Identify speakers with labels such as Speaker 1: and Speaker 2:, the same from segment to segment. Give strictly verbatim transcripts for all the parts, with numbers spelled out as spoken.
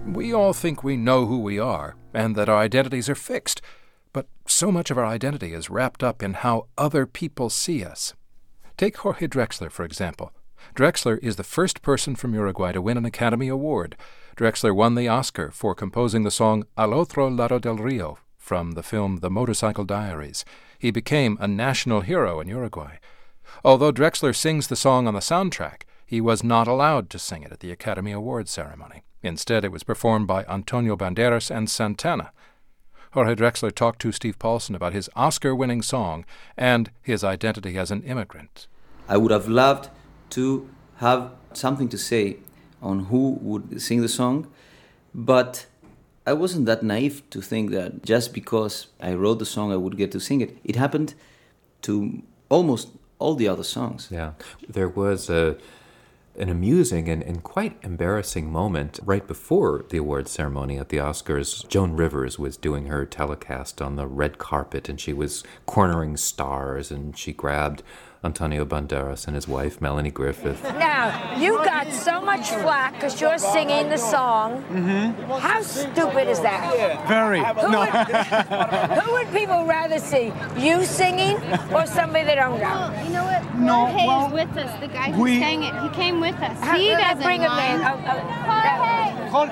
Speaker 1: We all think we know who we are and that our identities are fixed, but so much of our identity is wrapped up in how other people see us. Take Jorge Drexler, for example. Drexler is the first person from Uruguay to win an Academy Award. Drexler won the Oscar for composing the song Al Otro Lado del Rio from the film The Motorcycle Diaries. He became a national hero in Uruguay. Although Drexler sings the song on the soundtrack, he was not allowed to sing it at the Academy Awards ceremony. Instead, it was performed by Antonio Banderas and Santana. Jorge Drexler talked to Steve Paulson about his Oscar-winning song and his identity as an immigrant.
Speaker 2: I would have loved to have something to say on who would sing the song, but I wasn't that naive to think that just because I wrote the song I would get to sing it. It happened to almost all the other songs.
Speaker 3: Yeah, there was a an amusing and, and quite embarrassing moment right before the awards ceremony at the Oscars. Joan Rivers was doing her telecast on the red carpet, and she was cornering stars, and she grabbed Antonio Banderas and his wife, Melanie Griffith.
Speaker 4: Now, you got so much flack because you're singing the song.
Speaker 5: Mm-hmm.
Speaker 4: How stupid is that?
Speaker 5: Very.
Speaker 4: Who,
Speaker 5: No.
Speaker 4: would, who would people rather see? You singing or somebody they don't know?
Speaker 6: You know what?
Speaker 5: No,
Speaker 6: Jorge
Speaker 5: well,
Speaker 6: is with us. The guy who
Speaker 5: we-
Speaker 6: sang it. He came with us.
Speaker 4: How-
Speaker 6: he
Speaker 4: uh,
Speaker 6: doesn't
Speaker 4: bring him in.
Speaker 6: mind.
Speaker 4: Oh, oh,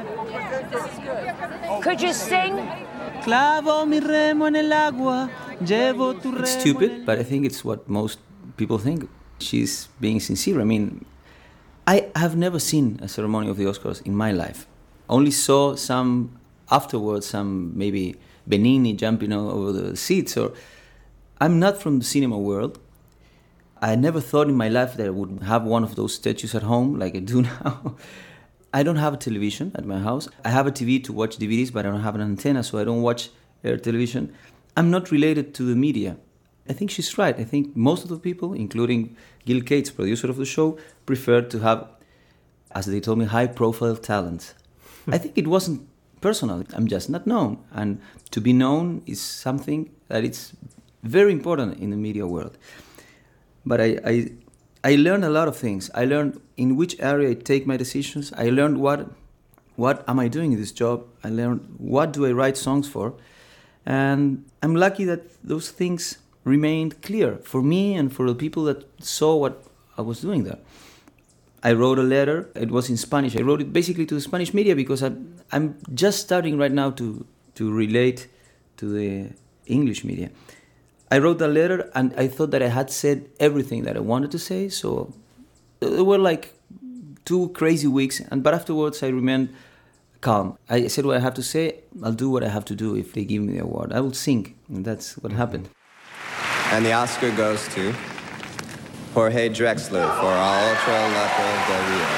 Speaker 5: Jorge.
Speaker 4: Could you sing?
Speaker 7: Clavo mi remo en el agua, llevo tu remo.
Speaker 2: It's stupid, but I think it's what most people think. She's being sincere. I mean, I have never seen a ceremony of the Oscars in my life. Only saw some afterwards, some maybe Benigni jumping over the seats. Or I'm not from the cinema world. I never thought in my life that I would have one of those statues at home like I do now. I don't have a television at my house. I have a T V to watch D V Ds, but I don't have an antenna, so I don't watch air television. I'm not related to the media. I think she's right. I think most of the people, including Gil Cates, producer of the show, prefer to have, as they told me, high-profile talent. I think it wasn't personal. I'm just not known. And to be known is something that it's very important in the media world. But I, I, I learned a lot of things. I learned in which area I take my decisions. I learned what, what am I doing in this job. I learned what do I write songs for. And I'm lucky that those things remained clear for me and for the people that saw what I was doing there. I wrote a letter. It was in Spanish. I wrote it basically to the Spanish media because I'm, I'm just starting right now to, to relate to the English media. I wrote the letter and I thought that I had said everything that I wanted to say. So there were like two crazy weeks. And but afterwards I remained calm. I said what I have to say. I'll do what I have to do. If they give me the award, I will sing. And that's what happened.
Speaker 8: And the Oscar goes to Jorge Drexler for Al Otro Lado del Rio.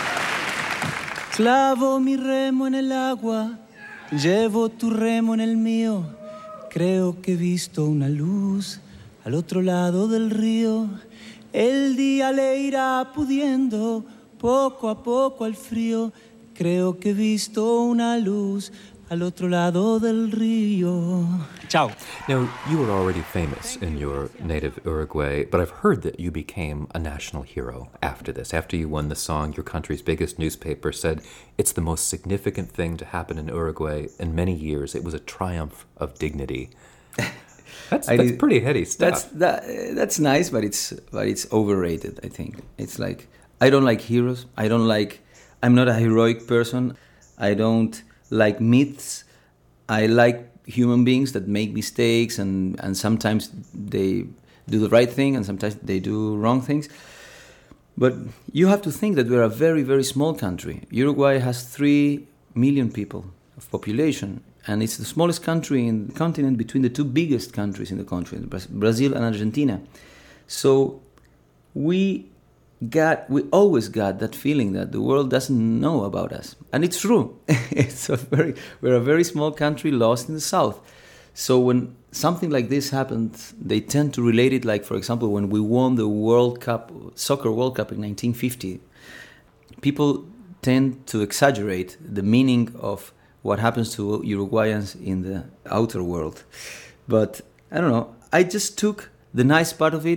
Speaker 7: Clavo mi remo en el agua, llevo tu remo en el mío. Creo que he visto una luz al otro lado del río. El día le irá pudiendo poco a poco al frío. Creo que he visto una luz al otro lado del río.
Speaker 5: Ciao.
Speaker 3: Now, you were already famous in your native Uruguay, but I've heard that you became a national hero after this. After you won the song, your country's biggest newspaper said it's the most significant thing to happen in Uruguay in many years. It was a triumph of dignity. That's, that's pretty heady stuff.
Speaker 2: That's that, that's nice, but it's but it's overrated, I think. It's like, I don't like heroes. I don't like, I'm not a heroic person. I don't like myths. I like human beings that make mistakes, and, and sometimes they do the right thing and sometimes they do wrong things. But you have to think that we're a very, very small country. Uruguay has three million people of population, and it's the smallest country in the continent between the two biggest countries in the country, Brazil and Argentina. So we got, we always got that feeling that the world doesn't know about us. And it's true. It's a very, we're a very small country lost in the south. So when something like this happens, they tend to relate it, like, for example, when we won the World Cup, Soccer World Cup in nineteen fifty, people tend to exaggerate the meaning of what happens to Uruguayans in the outer world. But I don't know, I just took the nice part of it.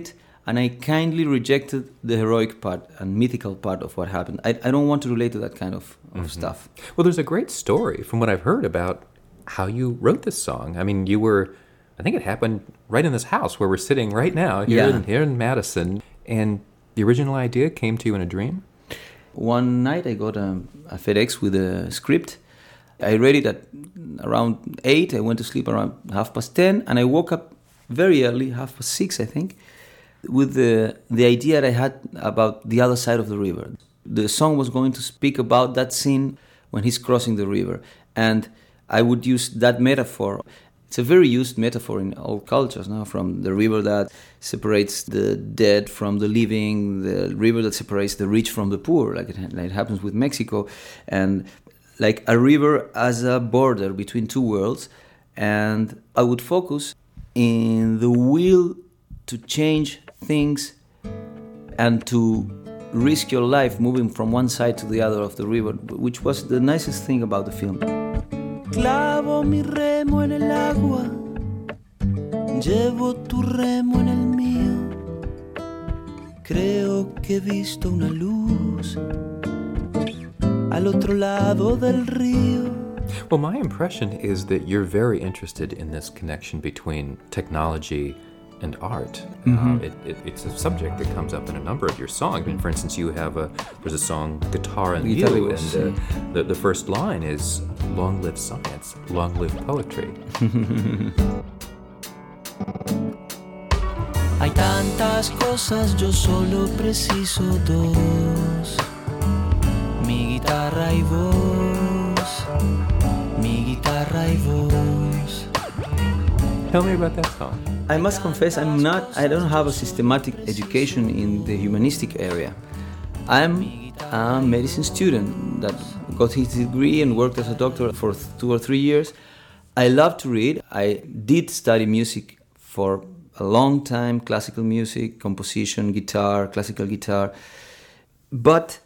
Speaker 2: and I kindly rejected the heroic part and mythical part of what happened. I, I don't want to relate to that kind of, of mm-hmm. stuff.
Speaker 3: Well, there's a great story from what I've heard about how you wrote this song. I mean, you were, I think it happened right in this house where we're sitting right now, here, yeah. in, here in Madison, and the original idea came to you in a dream?
Speaker 2: One night I got a, a FedEx with a script. I read it at around eight. I went to sleep around half past ten, and I woke up very early, half past six, I think, with the the idea that I had about the other side of the river. The song was going to speak about that scene when he's crossing the river, and I would use that metaphor. It's a very used metaphor in all cultures now, from the river that separates the dead from the living, the river that separates the rich from the poor, like it, like it happens with Mexico, and like a river as a border between two worlds. And I would focus in the will to change things and to risk your life moving from one side to the other of the river, which was the nicest thing about the film.
Speaker 7: Clavo mi remo en el agua, llevo tu remo en el mío. Creo que he visto una luz al otro lado del río.
Speaker 3: Well, my impression is that you're very interested in this connection between technology and art.
Speaker 2: Mm-hmm.
Speaker 3: Uh, it, it, it's a subject that comes up in a number of your songs. I mean, for instance, you have a there's a song "Guitar and You," and uh, the the first line is "Long live science, long live poetry."
Speaker 7: Hay tantas cosas, yo solo preciso dos. Mi guitarra y voz, mi guitarra y voz.
Speaker 3: Tell me about that song.
Speaker 2: I must confess, I'm not, I don't have a systematic education in the humanistic area. I'm a medicine student that got his degree and worked as a doctor for two or three years. I love to read. I did study music for a long time, classical music, composition, guitar, classical guitar. But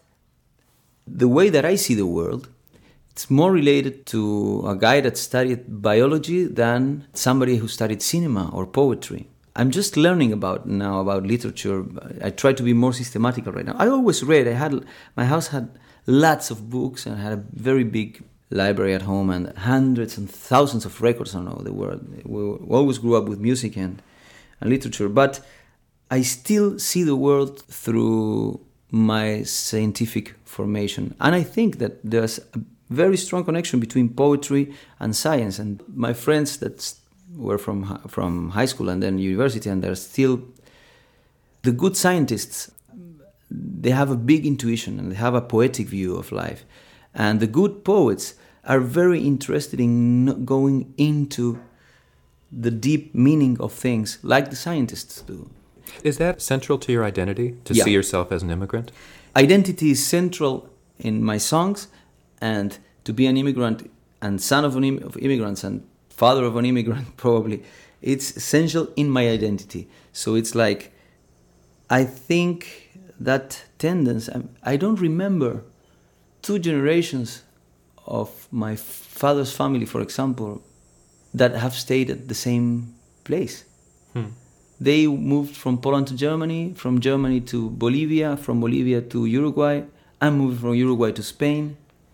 Speaker 2: the way that I see the world, it's more related to a guy that studied biology than somebody who studied cinema or poetry. I'm just learning about now about literature. I try to be more systematical right now. I always read. I had my house had lots of books, and I had a very big library at home and hundreds and thousands of records. I don't know the word. We always grew up with music and, and literature, but I still see the world through my scientific formation, and I think that there's a very strong connection between poetry and science. And my friends that were from from high school and then university, and they're still the good scientists, they have a big intuition and they have a poetic view of life. And the good poets are very interested in going into the deep meaning of things like the scientists do.
Speaker 3: Is that central to your identity, to
Speaker 2: yeah.
Speaker 3: see yourself as an immigrant?
Speaker 2: Identity is central in my songs, and to be an immigrant and son of, an Im- of immigrants and father of an immigrant, probably, it's essential in my identity. So it's like, I think that tendency, I don't remember two generations of my father's family, for example, that have stayed at the same place.
Speaker 3: Hmm.
Speaker 2: They moved from Poland to Germany, from Germany to Bolivia, from Bolivia to Uruguay. I moved from Uruguay to Spain.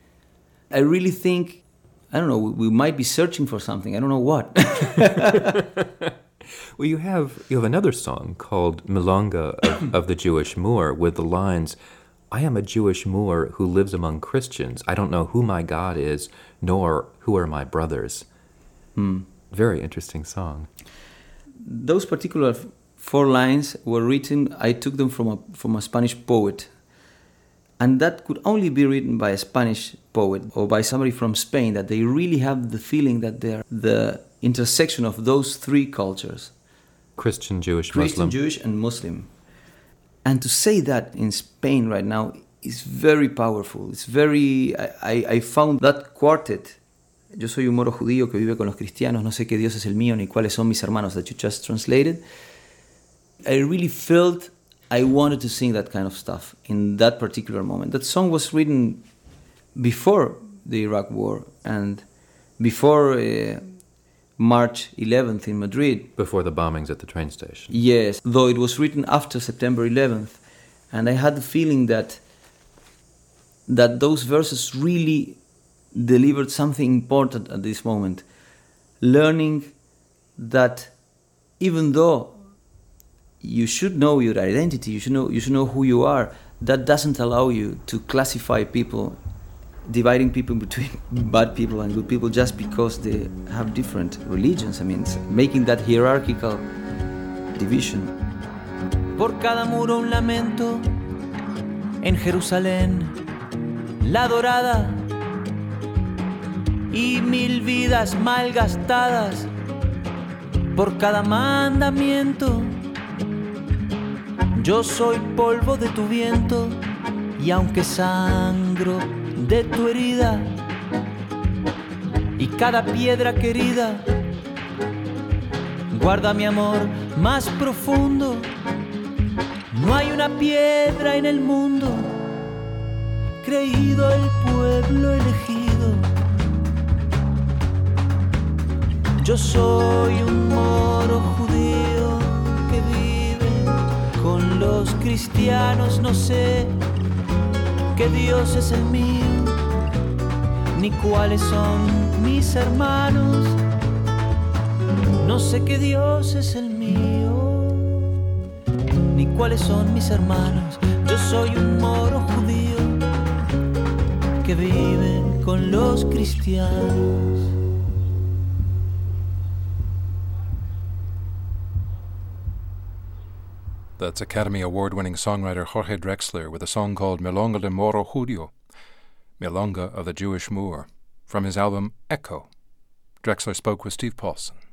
Speaker 2: I really think, I don't know, we might be searching for something. I don't know what.
Speaker 3: Well, you have you have another song called Milonga of, of the Jewish Moor with the lines, I am a Jewish Moor who lives among Christians. I don't know who my God is, nor who are my brothers.
Speaker 2: Hmm.
Speaker 3: Very interesting song.
Speaker 2: Those particular four lines were written, I took them from a from a Spanish poet. And that could only be written by a Spanish poet or by somebody from Spain, that they really have the feeling that they're the intersection of those three cultures.
Speaker 3: Christian, Jewish,
Speaker 2: Christian,
Speaker 3: Muslim.
Speaker 2: Jewish, and Muslim. And to say that in Spain right now is very powerful. It's very... I, I, I found that quartet, yo soy un moro judío que vive con los cristianos, no sé qué Dios es el mío ni cuáles son mis hermanos, that you just translated. I really felt I wanted to sing that kind of stuff in that particular moment. That song was written before the Iraq War and before uh, March eleventh in Madrid.
Speaker 3: Before the bombings at the train station.
Speaker 2: Yes, though it was written after September eleventh. And I had the feeling that that those verses really delivered something important at this moment. Learning that even though you should know your identity, you should know, you should know who you are, that doesn't allow you to classify people, dividing people between bad people and good people just because they have different religions. I mean, making that hierarchical division.
Speaker 7: Por cada muro un lamento, en Jerusalén, la dorada, y mil vidas malgastadas, por cada mandamiento. Yo soy polvo de tu viento, y aunque sangro de tu herida, y cada piedra querida, guarda mi amor más profundo. No hay una piedra en el mundo, creído el pueblo elegido. Yo soy un moro judío que vive con los cristianos. No sé qué Dios es el mío, ni cuáles son mis hermanos. No sé qué Dios es el mío, ni cuáles son mis hermanos. Yo soy un moro judío que vive con los cristianos.
Speaker 1: That's Academy Award-winning songwriter Jorge Drexler with a song called Milonga de Moro Judío, Milonga of the Jewish Moor, from his album Echo. Drexler spoke with Steve Paulson.